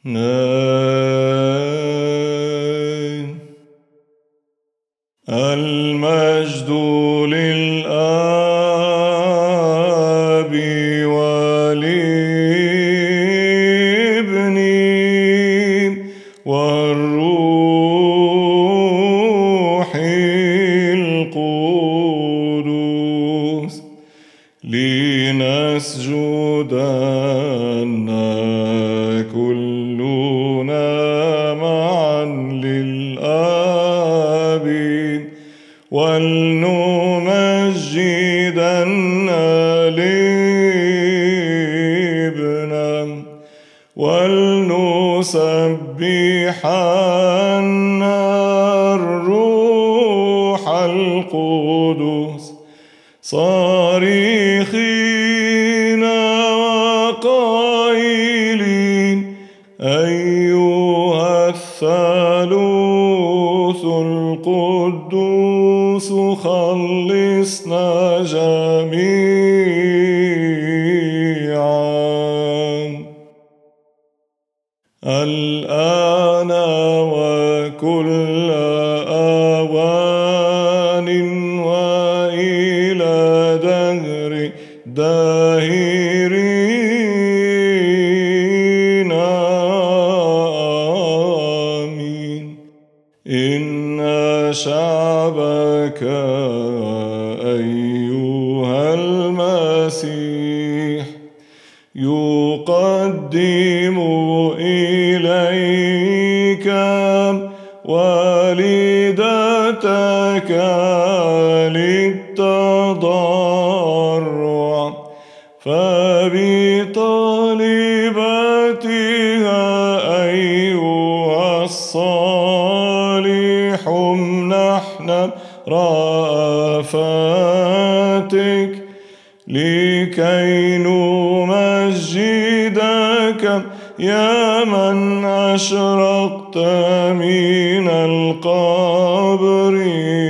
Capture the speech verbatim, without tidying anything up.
نين. المجد للآب والابن والروح القدس، لنسجدن كلنا معا للآب ولنمجدن الابن ولنسبحن الروح القدس صارخين وقائلين: أيها الثالوث القدوس خلصنا جميعا الآن وكل آوان وإلى دهر داهرين آمين. إن شعبك أيها المسيح يقدم إليك والدتك للتضرع، فبطالبتها أيها الصالح امنحنا رأفاتك لكي نمجدك يا من أشرقت من القبر